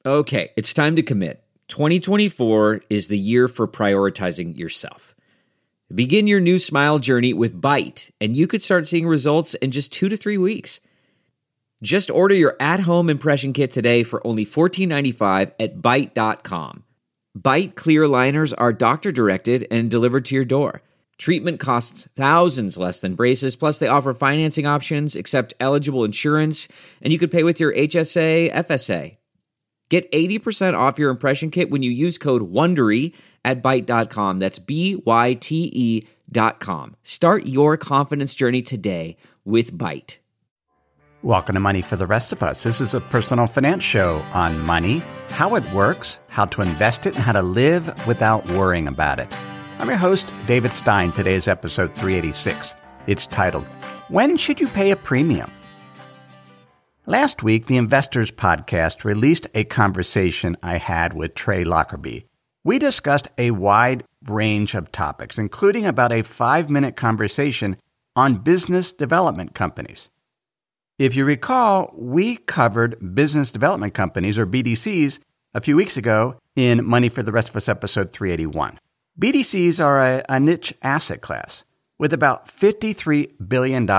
Okay, it's time to commit. 2024 is the year for prioritizing yourself. Begin your new smile journey with Byte, and you could start seeing results in just 2 to 3 weeks. Just order your at-home impression kit today for only $14.95 at Byte.com. Byte clear liners are doctor-directed and delivered to your door. Treatment costs thousands less than braces, plus they offer financing options, accept eligible insurance, and you could pay with your HSA, FSA. Get 80% off your impression kit when you use code WONDERY at Byte.com. That's BYTE.com. Start your confidence journey today with Byte. Welcome to Money for the Rest of Us. This is a personal finance show on money, how it works, how to invest it, and how to live without worrying about it. I'm your host, David Stein. Today's episode 386. It's titled, When Should You Pay a Premium? Last week, the Investors Podcast released a conversation I had with Trey Lockerbie. We discussed a wide range of topics, including about a 5-minute conversation on business development companies. If you recall, we covered business development companies, or BDCs, a few weeks ago in Money for the Rest of Us episode 381. BDCs are a niche asset class with about $53 billion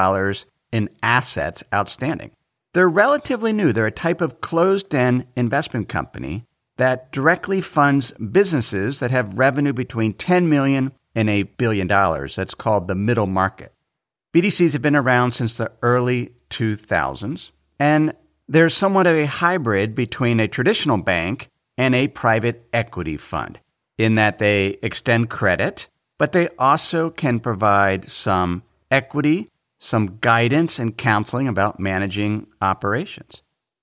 in assets outstanding. They're relatively new. They're a type of closed-end investment company that directly funds businesses that have revenue between $10 million and $1 billion. That's called the middle market. BDCs have been around since the early 2000s, and they're somewhat of a hybrid between a traditional bank and a private equity fund, in that they extend credit, but they also can provide some equity, some guidance and counseling about managing operations.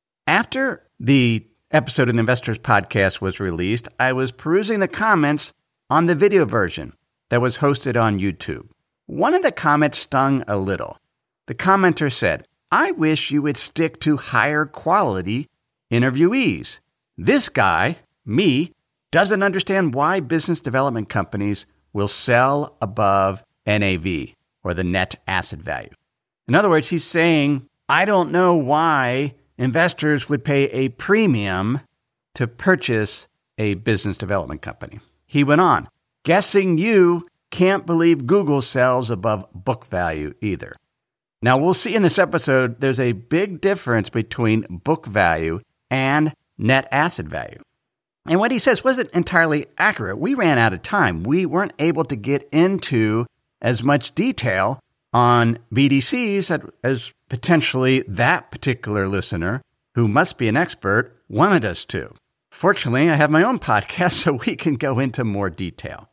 After the episode of the Investors Podcast was released, I was perusing the comments on the video version that was hosted on YouTube. One of the comments stung a little. The commenter said, "I wish you would stick to higher quality interviewees. This guy, me, doesn't understand why business development companies will sell above NAV, or the net asset value." In other words, he's saying, I don't know why investors would pay a premium to purchase a business development company. He went on, "Guessing you can't believe Google sells above book value either." Now, we'll see in this episode, there's a big difference between book value and net asset value. And what he says wasn't entirely accurate. We ran out of time. We weren't able to get into as much detail on BDCs as potentially that particular listener, who must be an expert, wanted us to. Fortunately, I have my own podcast, so we can go into more detail.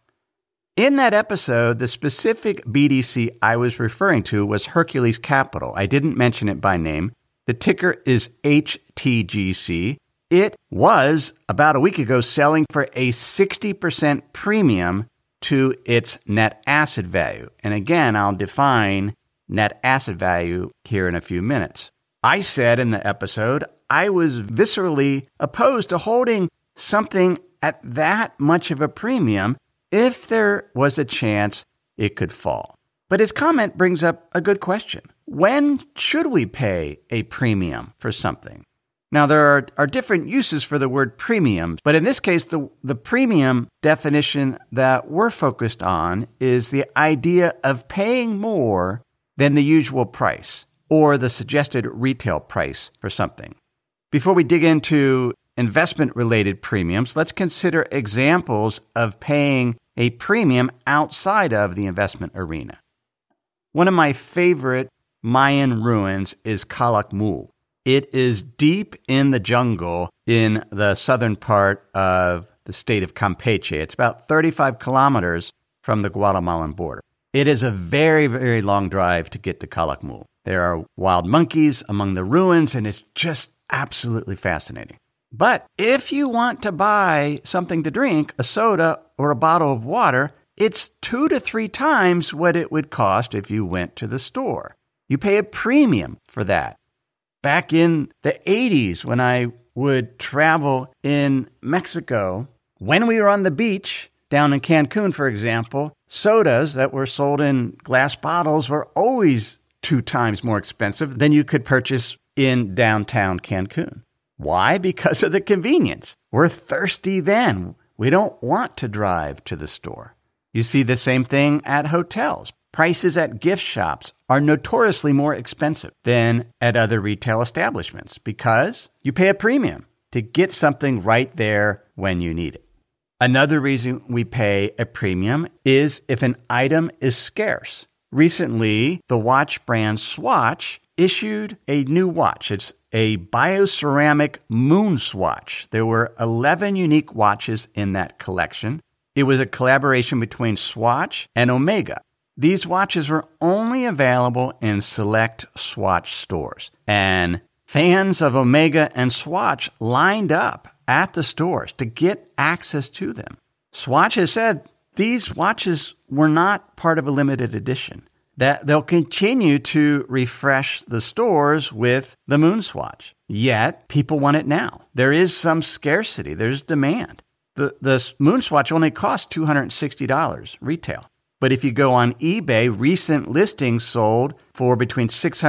In that episode, the specific BDC I was referring to was Hercules Capital. I didn't mention it by name. The ticker is HTGC. It was, about a week ago, selling for a 60% premium to its net asset value. And again, I'll define net asset value here in a few minutes. I said in the episode, I was viscerally opposed to holding something at that much of a premium if there was a chance it could fall. But his comment brings up a good question. When should we pay a premium for something? Now, there are different uses for the word premium, but in this case, the premium definition that we're focused on is the idea of paying more than the usual price or the suggested retail price for something. Before we dig into investment-related premiums, let's consider examples of paying a premium outside of the investment arena. One of my favorite Mayan ruins is Calakmul. It is deep in the jungle in the southern part of the state of Campeche. It's about 35 kilometers from the Guatemalan border. It is a very, very long drive to get to Calakmul. There are wild monkeys among the ruins, and it's just absolutely fascinating. But if you want to buy something to drink, a soda or a bottle of water, it's 2 to 3 times what it would cost if you went to the store. You pay a premium for that. Back in the 80s, when I would travel in Mexico, when we were on the beach, down in Cancun, for example, sodas that were sold in glass bottles were always 2 times more expensive than you could purchase in downtown Cancun. Why? Because of the convenience. We're thirsty then. We don't want to drive to the store. You see the same thing at hotels. Prices at gift shops are notoriously more expensive than at other retail establishments because you pay a premium to get something right there when you need it. Another reason we pay a premium is if an item is scarce. Recently, the watch brand Swatch issued a new watch. It's a bioceramic moon swatch. There were 11 unique watches in that collection. It was a collaboration between Swatch and Omega. These watches were only available in select Swatch stores, and fans of Omega and Swatch lined up at the stores to get access to them. Swatch has said these watches were not part of a limited edition, that they'll continue to refresh the stores with the Moon Swatch. Yet, people want it now. There is some scarcity. There's demand. The Moon Swatch only costs $260 retail. But if you go on eBay, recent listings sold for between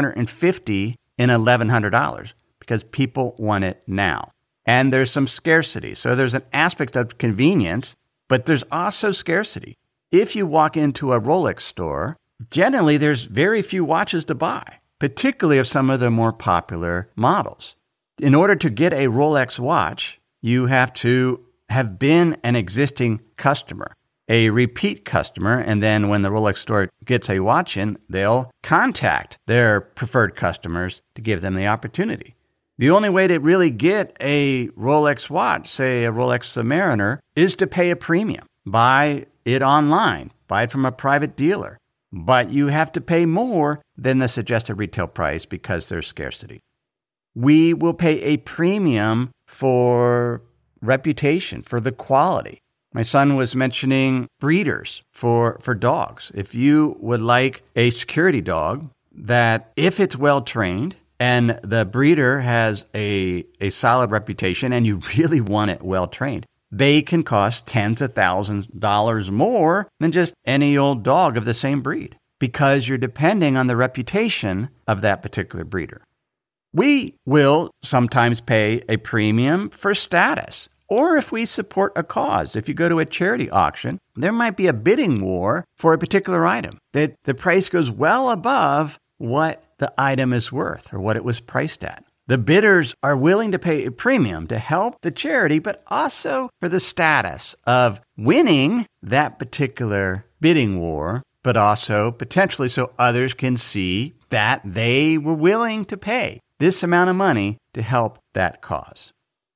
$650 and $1,100 because people want it now. And there's some scarcity. So there's an aspect of convenience, but there's also scarcity. If you walk into a Rolex store, generally there's very few watches to buy, particularly of some of the more popular models. In order to get a Rolex watch, you have to have been an existing customer, a repeat customer, and then when the Rolex store gets a watch in, they'll contact their preferred customers to give them the opportunity. The only way to really get a Rolex watch, say a Rolex Submariner, is to pay a premium. Buy it online, buy it from a private dealer. But you have to pay more than the suggested retail price because there's scarcity. We will pay a premium for reputation, for the quality. My son was mentioning breeders for dogs. If you would like a security dog that, if it's well-trained and the breeder has a solid reputation and you really want it well-trained, they can cost tens of thousands of dollars more than just any old dog of the same breed because you're depending on the reputation of that particular breeder. We will sometimes pay a premium for status, or if we support a cause. If you go to a charity auction, there might be a bidding war for a particular item that the price goes well above what the item is worth or what it was priced at. The bidders are willing to pay a premium to help the charity, but also for the status of winning that particular bidding war, but also potentially so others can see that they were willing to pay this amount of money to help that cause.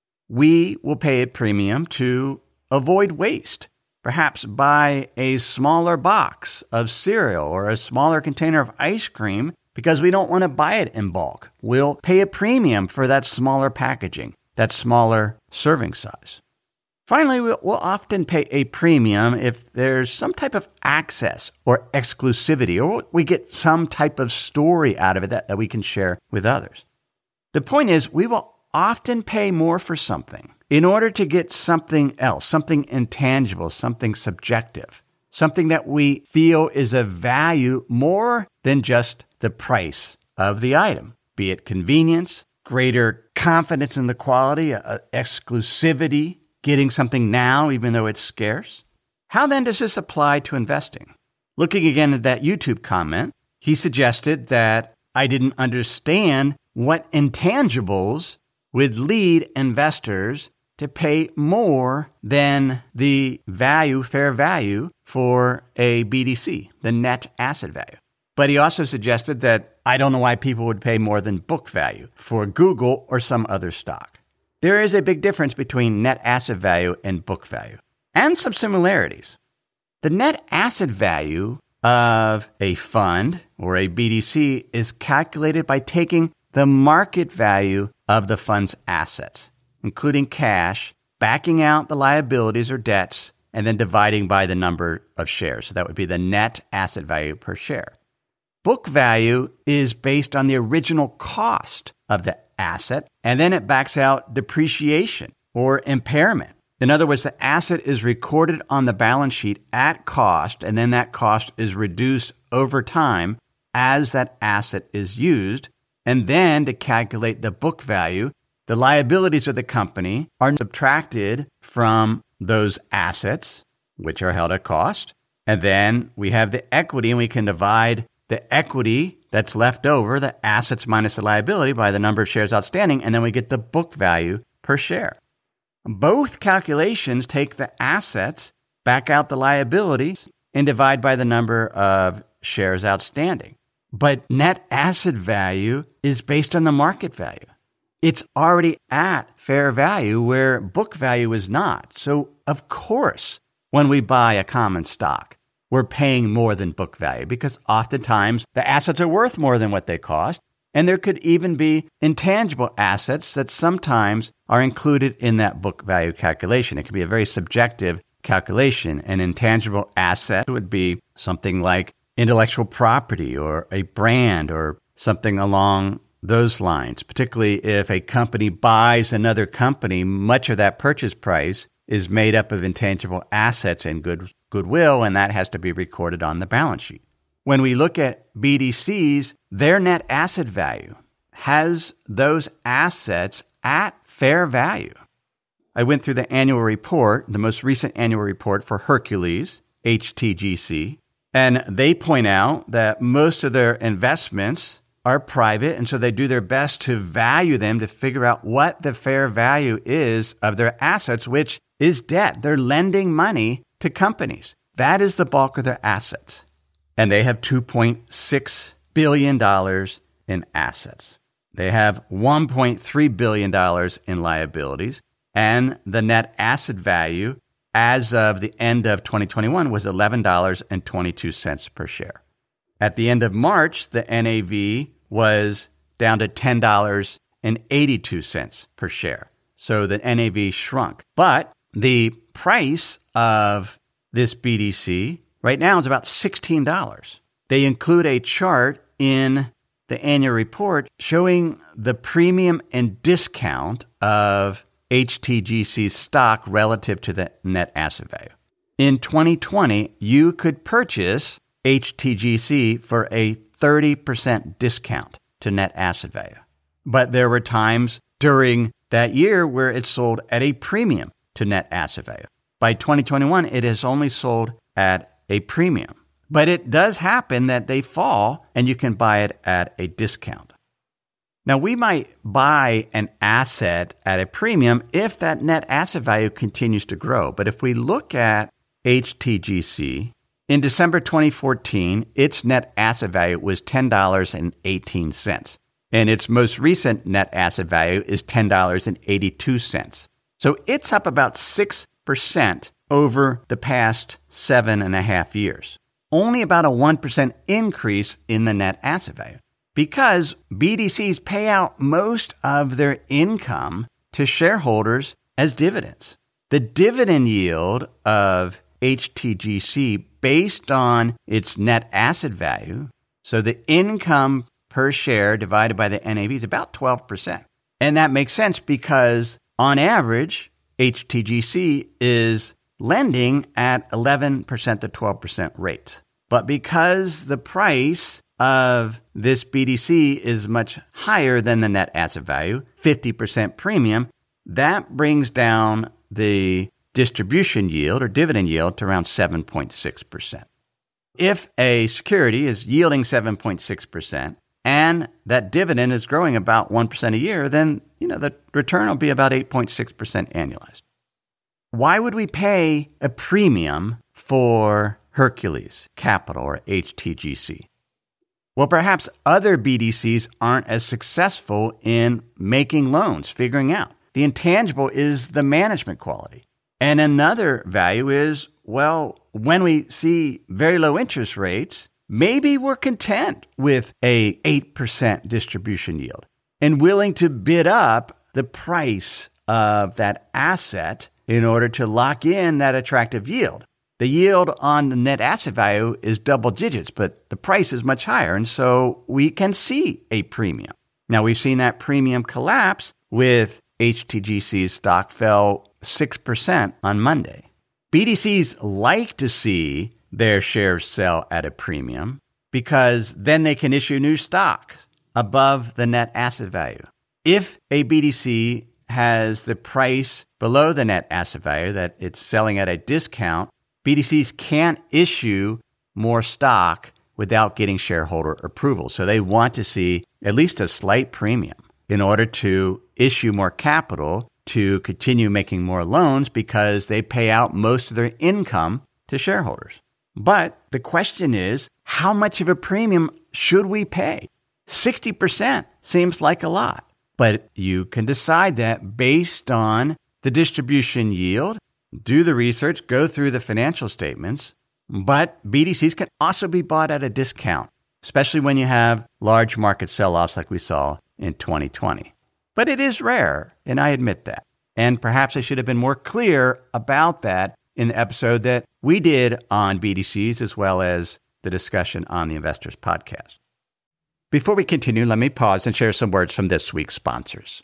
We will pay a premium to avoid waste, perhaps buy a smaller box of cereal or a smaller container of ice cream because we don't want to buy it in bulk. We'll pay a premium for that smaller packaging, that smaller serving size. Finally, we'll often pay a premium if there's some type of access or exclusivity, or we get some type of story out of it that we can share with others. The point is, we will often pay more for something in order to get something else, something intangible, something subjective, something that we feel is of value more than just the price of the item, be it convenience, greater confidence in the quality, exclusivity, getting something now even though it's scarce. How then does this apply to investing? Looking again at that YouTube comment, he suggested that I didn't understand what intangibles would lead investors to pay more than the value, fair value, for a BDC, the net asset value. But he also suggested that I don't know why people would pay more than book value for Google or some other stock. There is a big difference between net asset value and book value, and some similarities. The net asset value of a fund or a BDC is calculated by taking the market value of the fund's assets, including cash, backing out the liabilities or debts, and then dividing by the number of shares. So that would be the net asset value per share. Book value is based on the original cost of the asset, and then it backs out depreciation or impairment. In other words, the asset is recorded on the balance sheet at cost, and then that cost is reduced over time as that asset is used. And then to calculate the book value, The liabilities of the company are subtracted from those assets, which are held at cost. And then we have the equity, and we can divide the equity that's left over, the assets minus the liability, by the number of shares outstanding, and then we get the book value per share. Both calculations take the assets, back out the liabilities, and divide by the number of shares outstanding. But net asset value is based on the market value. It's already at fair value where book value is not. So, of course, when we buy a common stock, we're paying more than book value because oftentimes the assets are worth more than what they cost. And there could even be intangible assets that sometimes are included in that book value calculation. It could be a very subjective calculation. An intangible asset would be something like intellectual property or a brand or something along those lines. Particularly if a company buys another company, much of that purchase price is made up of intangible assets and goodwill, and that has to be recorded on the balance sheet. When we look at BDCs, their net asset value has those assets at fair value. I went through the annual report, the most recent annual report for Hercules, HTGC, and they point out that most of their investments are private, and so they do their best to value them to figure out what the fair value is of their assets, which is debt. They're lending money to companies. That is the bulk of their assets. And they have $2.6 billion in assets. They have $1.3 billion in liabilities. And the net asset value as of the end of 2021 was $11.22 per share. At the end of March, the NAV was down to $10.82 per share. So the NAV shrunk. But the price of this BDC right now is about $16. They include a chart in the annual report showing the premium and discount of HTGC's stock relative to the net asset value. In 2020, you could purchase HTGC for a 30% discount to net asset value. But there were times during that year where it sold at a premium to net asset value. By 2021, it has only sold at a premium. But it does happen that they fall and you can buy it at a discount. Now, we might buy an asset at a premium if that net asset value continues to grow. But if we look at HTGC, in December 2014, its net asset value was $10.18. And its most recent net asset value is $10.82. So it's up about 6% over the past 7.5 years. Only about a 1% increase in the net asset value because BDCs pay out most of their income to shareholders as dividends. The dividend yield of HTGC based on its net asset value, so the income per share divided by the NAV is about 12%. And that makes sense because on average, HTGC is lending at 11% to 12% rates. But because the price of this BDC is much higher than the net asset value, 50% premium, that brings down the distribution yield or dividend yield to around 7.6%. If a security is yielding 7.6% and that dividend is growing about 1% a year, then the return will be about 8.6% annualized. Why would we pay a premium for Hercules Capital or HTGC? Well, perhaps other BDCs aren't as successful in making loans, figuring out. The intangible is the management quality. And another value is, well, when we see very low interest rates, maybe we're content with a 8% distribution yield and willing to bid up the price of that asset in order to lock in that attractive yield. The yield on the net asset value is double digits, but the price is much higher, and so we can see a premium. Now, we've seen that premium collapse with HTGC's stock fell 6% on Monday. BDCs like to see their shares sell at a premium because then they can issue new stocks above the net asset value. If a BDC has the price below the net asset value, that it's selling at a discount, BDCs can't issue more stock without getting shareholder approval. So they want to see at least a slight premium in order to issue more capital to continue making more loans because they pay out most of their income to shareholders. But the question is, how much of a premium should we pay? 60% seems like a lot, but you can decide that based on the distribution yield, do the research, go through the financial statements. But BDCs can also be bought at a discount, especially when you have large market sell-offs like we saw in 2020. But it is rare, and I admit that. And perhaps I should have been more clear about that in the episode that we did on BDCs as well as the discussion on the Investors Podcast. Before we continue, let me pause and share some words from this week's sponsors.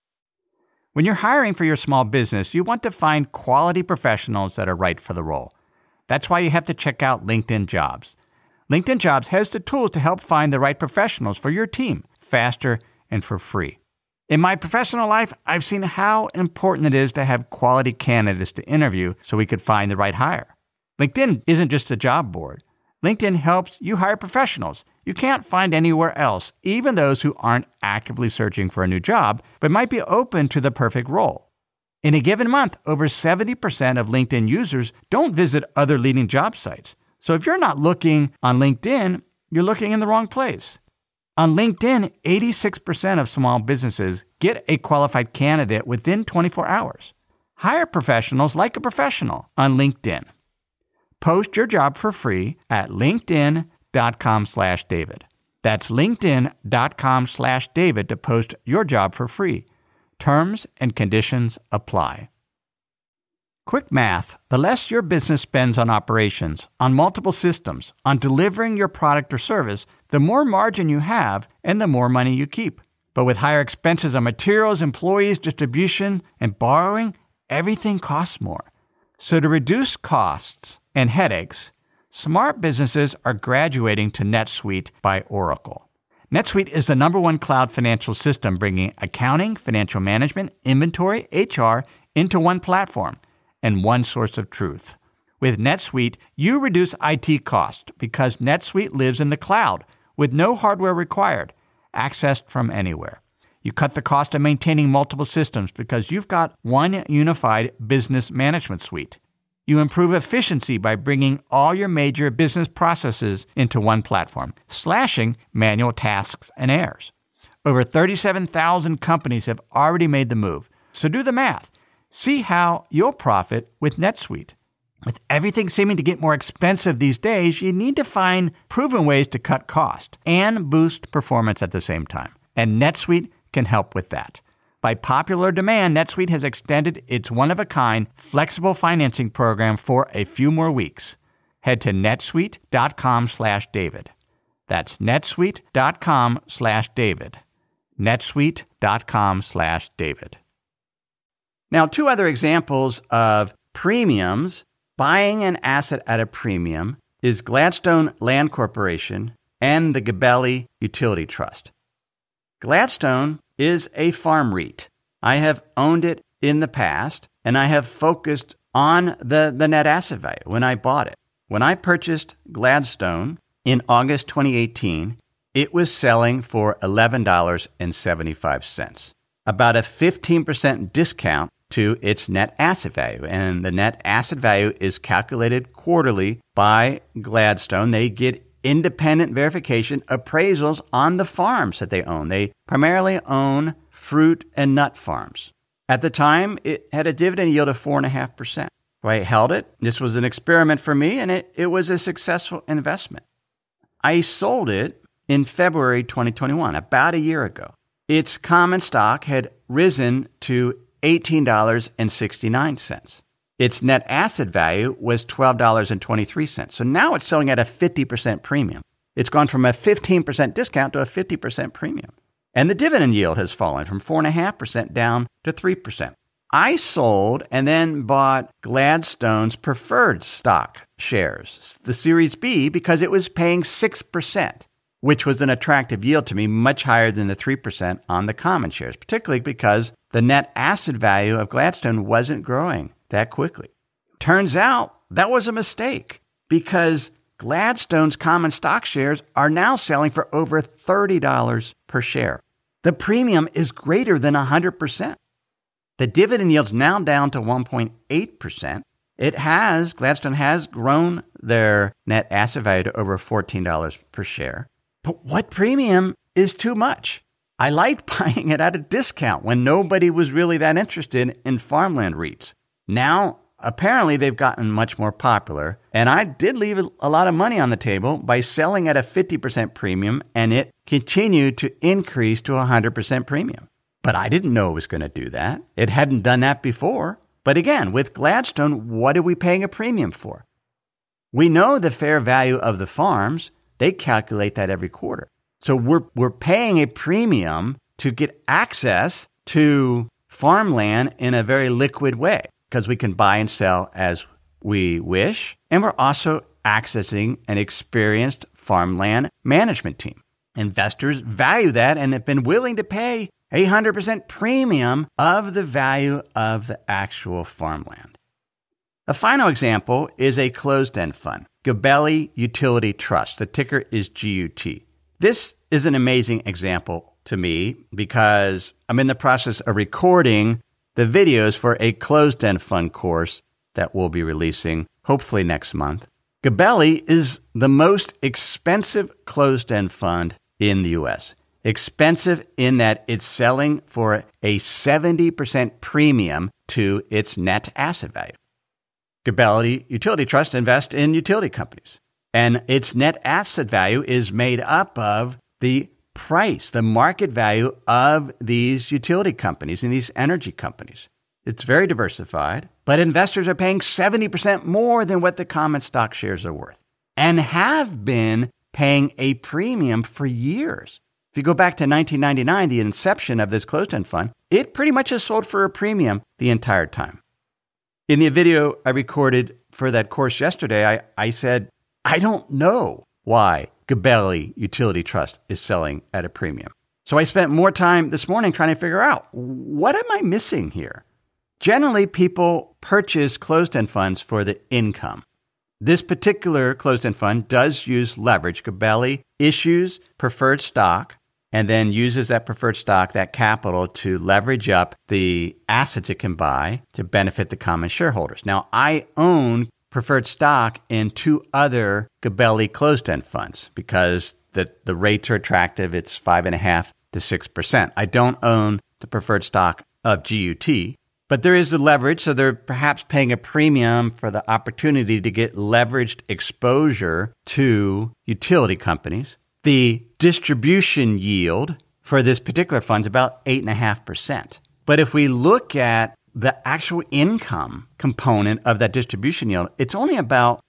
When you're hiring for your small business, you want to find quality professionals that are right for the role. That's why you have to check out LinkedIn Jobs. LinkedIn Jobs has the tools to help find the right professionals for your team faster and for free. In my professional life, I've seen how important it is to have quality candidates to interview so we could find the right hire. LinkedIn isn't just a job board. LinkedIn helps you hire professionals you can't find anywhere else, even those who aren't actively searching for a new job, but might be open to the perfect role. In a given month, over 70% of LinkedIn users don't visit other leading job sites. So if you're not looking on LinkedIn, you're looking in the wrong place. On LinkedIn, 86% of small businesses get a qualified candidate within 24 hours. Hire professionals like a professional on LinkedIn. Post your job for free at linkedin.com/David. That's linkedin.com/David to post your job for free. Terms and conditions apply. Quick math: the less your business spends on operations, on multiple systems, on delivering your product or service, the more margin you have and the more money you keep. But with higher expenses on materials, employees, distribution, and borrowing, everything costs more. So to reduce costs and headaches, smart businesses are graduating to NetSuite by Oracle. NetSuite is the #1 cloud financial system, bringing accounting, financial management, inventory, HR into one platform and one source of truth. With NetSuite, you reduce IT costs because NetSuite lives in the cloud with no hardware required, accessed from anywhere. You cut the cost of maintaining multiple systems because you've got one unified business management suite. You improve efficiency by bringing all your major business processes into one platform, slashing manual tasks and errors. Over 37,000 companies have already made the move. So do the math. See how you'll profit with NetSuite. With everything seeming to get more expensive these days, you need to find proven ways to cut cost and boost performance at the same time. And NetSuite can help with that. By popular demand, NetSuite has extended its one-of-a-kind flexible financing program for a few more weeks. Head to netsuite.com/David. That's netsuite.com/David. netsuite.com/David. Now, two other examples of premiums, buying an asset at a premium, is Gladstone Land Corporation and the Gabelli Utility Trust. Gladstone is a farm REIT. I have owned it in the past, and I have focused on the net asset value when I bought it. When I purchased Gladstone in August 2018, it was selling for $11.75, about a 15% discount to its net asset value. And the net asset value is calculated quarterly by Gladstone. They get independent verification appraisals on the farms that they own. They primarily own fruit and nut farms. At the time, it had a dividend yield of 4.5%. So I held it. This was an experiment for me, and it was a successful investment. I sold it in February 2021, about a year ago. Its common stock had risen to $18.69. Its net asset value was $12.23. So now it's selling at a 50% premium. It's gone from a 15% discount to a 50% premium. And the dividend yield has fallen from 4.5% down to 3%. I sold and then bought Gladstone's preferred stock shares, the Series B, because it was paying 6%. which was an attractive yield to me, much higher than the 3% on the common shares, particularly because the net asset value of Gladstone wasn't growing that quickly. Turns out that was a mistake because Gladstone's common stock shares are now selling for over $30 per share. The premium is greater than 100%. The dividend yield's now down to 1.8%. Gladstone has grown their net asset value to over $14 per share. But what premium is too much? I liked buying it at a discount when nobody was really that interested in farmland REITs. Now, apparently, they've gotten much more popular, and I did leave a lot of money on the table by selling at a 50% premium, and it continued to increase to 100% premium. But I didn't know it was going to do that. It hadn't done that before. But again, with Gladstone, what are we paying a premium for? We know the fair value of the farms. They calculate that every quarter. So we're paying a premium to get access to farmland in a very liquid way because we can buy and sell as we wish. And we're also accessing an experienced farmland management team. Investors value that and have been willing to pay 100% premium of the value of the actual farmland. A final example is a closed-end fund, Gabelli Utility Trust. The ticker is GUT. This is an amazing example to me because I'm in the process of recording the videos for a closed-end fund course that we'll be releasing hopefully next month. Gabelli is the most expensive closed-end fund in the U.S. Expensive in that it's selling for a 70% premium to its net asset value. Gabelli Utility Trust invests in utility companies, and its net asset value is made up of the price, the market value of these utility companies and these energy companies. It's very diversified, but investors are paying 70% more than what the common stock shares are worth and have been paying a premium for years. If you go back to 1999, the inception of this closed-end fund, it pretty much has sold for a premium the entire time. In the video I recorded for that course yesterday, I said, I don't know why Gabelli Utility Trust is selling at a premium. So I spent more time this morning trying to figure out, what am I missing here? Generally, people purchase closed-end funds for the income. This particular closed-end fund does use leverage. Gabelli issues preferred stock and then uses that preferred stock, that capital, to leverage up the assets it can buy to benefit the common shareholders. Now, I own preferred stock in two other Gabelli closed-end funds because the rates are attractive. It's 5.5% to 6%. I don't own the preferred stock of GUT, but there is the leverage, so they're perhaps paying a premium for the opportunity to get leveraged exposure to utility companies. The distribution yield for this particular fund is about 8.5%. But if we look at the actual income component of that distribution yield, it's only about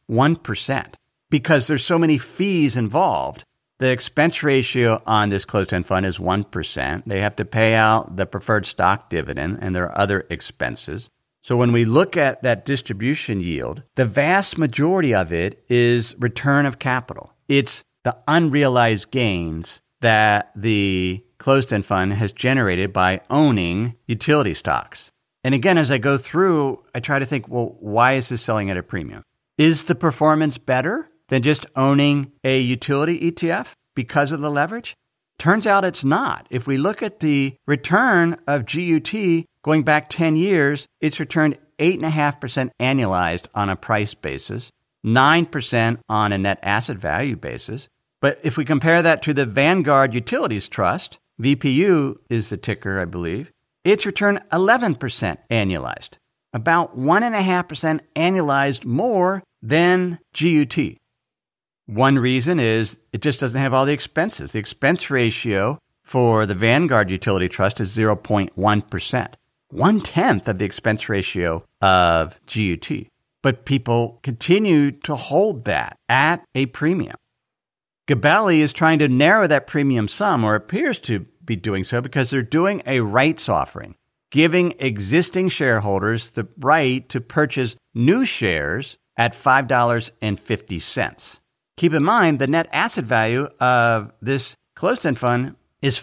1% because there's so many fees involved. The expense ratio on this closed-end fund is 1%. They have to pay out the preferred stock dividend, and there are other expenses. So when we look at that distribution yield, the vast majority of it is return of capital. It's the unrealized gains that the closed-end fund has generated by owning utility stocks. And again, as I go through, I try to think, well, why is this selling at a premium? Is the performance better than just owning a utility ETF because of the leverage? Turns out it's not. If we look at the return of GUT going back 10 years, it's returned 8.5% annualized on a price basis, 9% on a net asset value basis. But if we compare that to the Vanguard Utilities Trust, VPU is the ticker, I believe, it's returned 11% annualized, about 1.5% annualized more than GUT. One reason is it just doesn't have all the expenses. The expense ratio for the Vanguard Utility Trust is 0.1%, 1/10 of the expense ratio of GUT. But people continue to hold that at a premium. Gabelli is trying to narrow that premium some, or appears to be doing so, because they're doing a rights offering, giving existing shareholders the right to purchase new shares at $5.50. Keep in mind, the net asset value of this closed-end fund is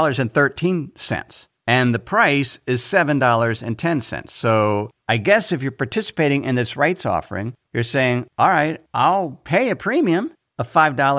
$4.13, and the price is $7.10. So I guess if you're participating in this rights offering, you're saying, all right, I'll pay a premium of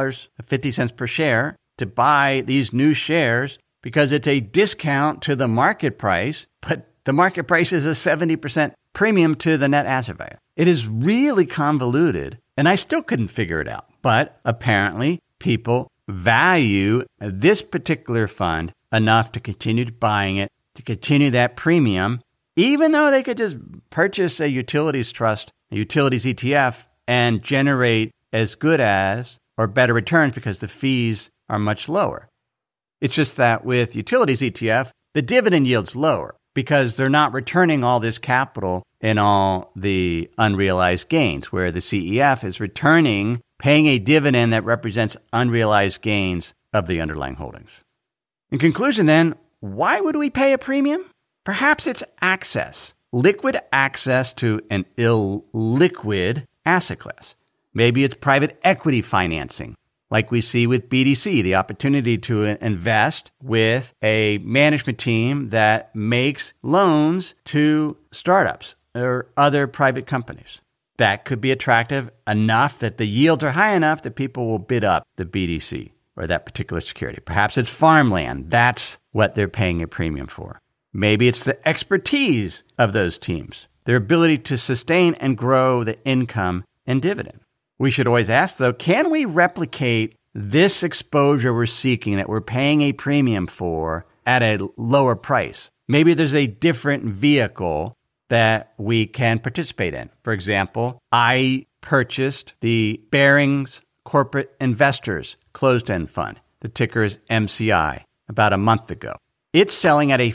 $5.50 per share to buy these new shares because it's a discount to the market price, but the market price is a 70% premium to the net asset value. It is really convoluted, and I still couldn't figure it out. But apparently, people value this particular fund enough to continue buying it, to continue that premium, even though they could just purchase a utilities trust, a utilities ETF, and generate as good as or better returns because the fees are much lower. It's just that with utilities ETF, the dividend yield's lower because they're not returning all this capital in all the unrealized gains, where the CEF is returning, paying a dividend that represents unrealized gains of the underlying holdings. In conclusion then, why would we pay a premium? Perhaps it's access, liquid access to an illiquid asset class. Maybe it's private equity financing, like we see with BDC, the opportunity to invest with a management team that makes loans to startups or other private companies. That could be attractive enough that the yields are high enough that people will bid up the BDC or that particular security. Perhaps it's farmland. That's what they're paying a premium for. Maybe it's the expertise of those teams, their ability to sustain and grow the income and dividend. We should always ask, though, can we replicate this exposure we're seeking that we're paying a premium for at a lower price? Maybe there's a different vehicle that we can participate in. For example, I purchased the Barings Corporate Investors Closed-End Fund. The ticker is MCI about a month ago. It's selling at a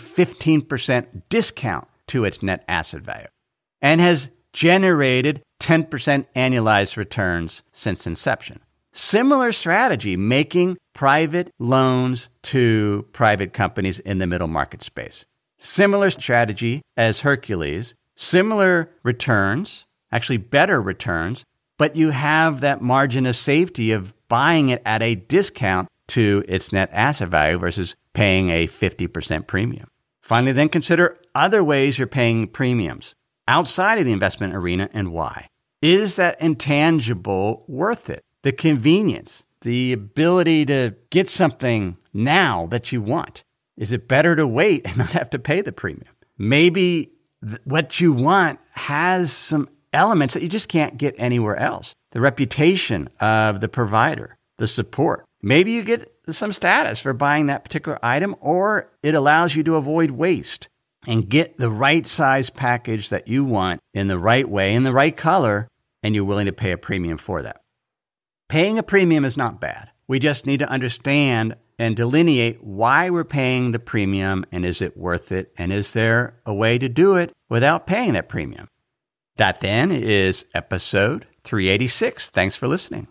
15% discount to its net asset value and has generated 10% annualized returns since inception. Similar strategy, making private loans to private companies in the middle market space. Similar strategy as Hercules, similar returns, actually better returns, but you have that margin of safety of buying it at a discount to its net asset value versus paying a 50% premium. Finally, then consider other ways you're paying premiums outside of the investment arena and why. Is that intangible worth it? The convenience, the ability to get something now that you want. Is it better to wait and not have to pay the premium? Maybe what you want has some elements that you just can't get anywhere else. The reputation of the provider, the support. Maybe you get some status for buying that particular item, or it allows you to avoid waste and get the right size package that you want in the right way, in the right color, and you're willing to pay a premium for that. Paying a premium is not bad. We just need to understand and delineate why we're paying the premium, and is it worth it, and is there a way to do it without paying that premium? That then is episode 386. Thanks for listening.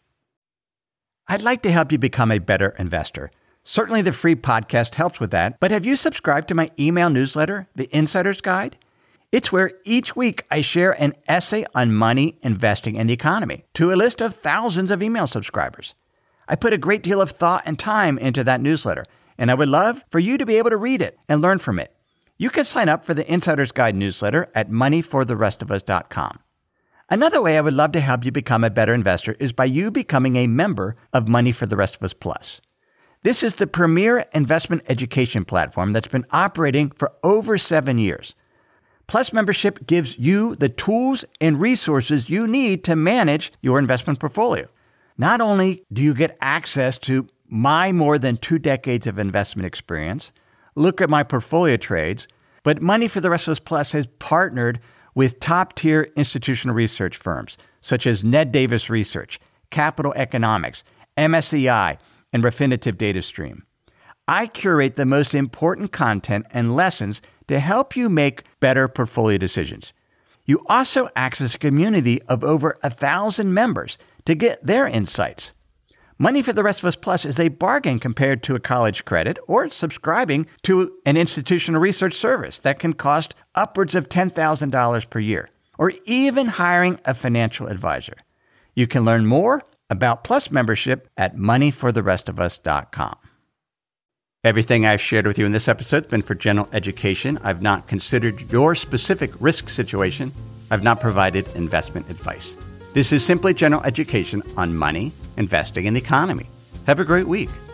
I'd like to help you become a better investor. Certainly the free podcast helps with that, but have you subscribed to my email newsletter, The Insider's Guide? It's where each week I share an essay on money, investing, and the economy to a list of thousands of email subscribers. I put a great deal of thought and time into that newsletter, and I would love for you to be able to read it and learn from it. You can sign up for the Insider's Guide newsletter at moneyfortherestofus.com. Another way I would love to help you become a better investor is by you becoming a member of Money for the Rest of Us Plus. This is the premier investment education platform that's been operating for over 7 years. Plus membership gives you the tools and resources you need to manage your investment portfolio. Not only do you get access to my more than 2 decades of investment experience, look at my portfolio trades, but Money for the Rest of Us Plus has partnered with top-tier institutional research firms such as Ned Davis Research, Capital Economics, MSCI, and Refinitiv DataStream. I curate the most important content and lessons to help you make better portfolio decisions. You also access a community of over 1,000 members to get their insights. Money for the Rest of Us Plus is a bargain compared to a college credit or subscribing to an institutional research service that can cost upwards of $10,000 per year, or even hiring a financial advisor. You can learn more About Plus membership at moneyfortherestofus.com. Everything I've shared with you in this episode has been for general education. I've not considered your specific risk situation. I've not provided investment advice. This is simply general education on money, investing, and the economy. Have a great week.